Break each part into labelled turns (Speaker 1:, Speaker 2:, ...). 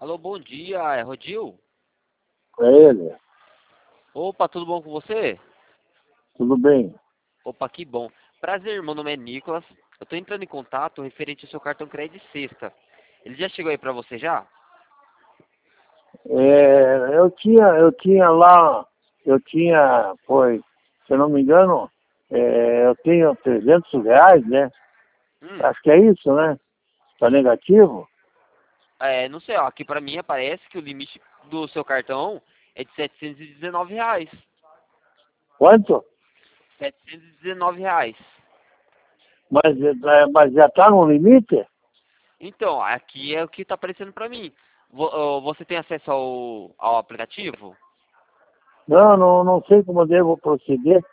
Speaker 1: Alô, bom dia, é Rodil?
Speaker 2: Para ele,
Speaker 1: Opa, tudo bom com você?
Speaker 2: tudo bem.
Speaker 1: Opa, que bom. Prazer, meu nome é Nicolas. Eu tô entrando em contato referente ao seu cartão crédito sexta. Ele já chegou aí pra você já?
Speaker 2: Eu tinha lá, se eu não me engano, eu tenho R$ 300, né?
Speaker 1: Hum,
Speaker 2: Acho que é isso, né? Tá negativo?
Speaker 1: não sei, ó, aqui pra mim aparece que o limite do seu cartão é de R$ 719.
Speaker 2: Quanto?
Speaker 1: R$ 719.
Speaker 2: Mas já tá no limite?
Speaker 1: Então, aqui é o que tá aparecendo pra mim. Você tem acesso ao aplicativo?
Speaker 2: Não, não, não sei como eu devo proceder.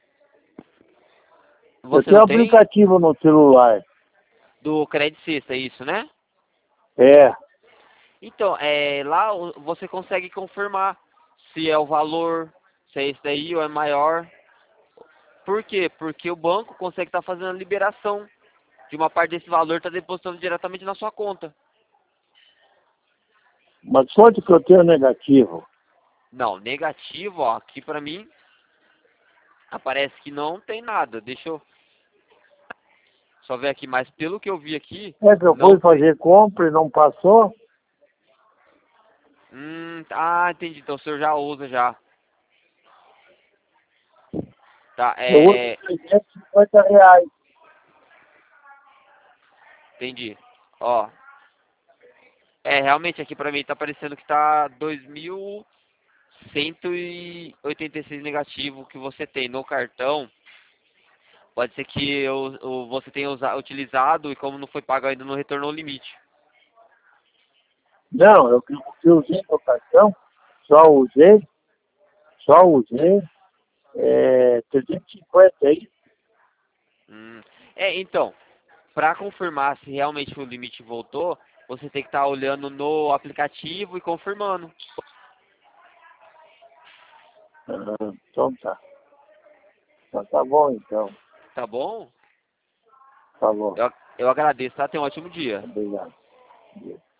Speaker 2: Eu
Speaker 1: Você
Speaker 2: tenho
Speaker 1: não
Speaker 2: um
Speaker 1: tem?
Speaker 2: aplicativo no celular.
Speaker 1: Do crédito sexta, é isso, né?
Speaker 2: É,
Speaker 1: Então, lá você consegue confirmar se é o valor, se é esse daí ou é maior. Por quê? Porque o banco consegue estar fazendo a liberação de uma parte desse valor, está depositando diretamente na sua conta.
Speaker 2: mas sorte que eu tenho negativo.
Speaker 1: Não, negativo, ó, aqui pra mim aparece que não tem nada. Deixa eu só ver aqui, mas pelo que eu vi aqui,
Speaker 2: É que eu
Speaker 1: não
Speaker 2: fui
Speaker 1: tem.
Speaker 2: fazer compra e não passou,
Speaker 1: Entendi. Então o senhor já usa já. Tá,
Speaker 2: eu uso R$ 350.
Speaker 1: entendi. Ó, realmente aqui pra mim tá aparecendo que tá 2.186 negativo que você tem no cartão. Pode ser que você tenha utilizado e como não foi pago ainda não retornou o limite.
Speaker 2: Não, eu usei meu cartão, só usei, só usei, 350 aí.
Speaker 1: Hum. Então, para confirmar se realmente o limite voltou, você tem que estar olhando no aplicativo e confirmando.
Speaker 2: Então tá. Tá bom então.
Speaker 1: Tá bom?
Speaker 2: Tá bom.
Speaker 1: Eu agradeço, tá? Tenha um ótimo dia.
Speaker 2: Obrigado.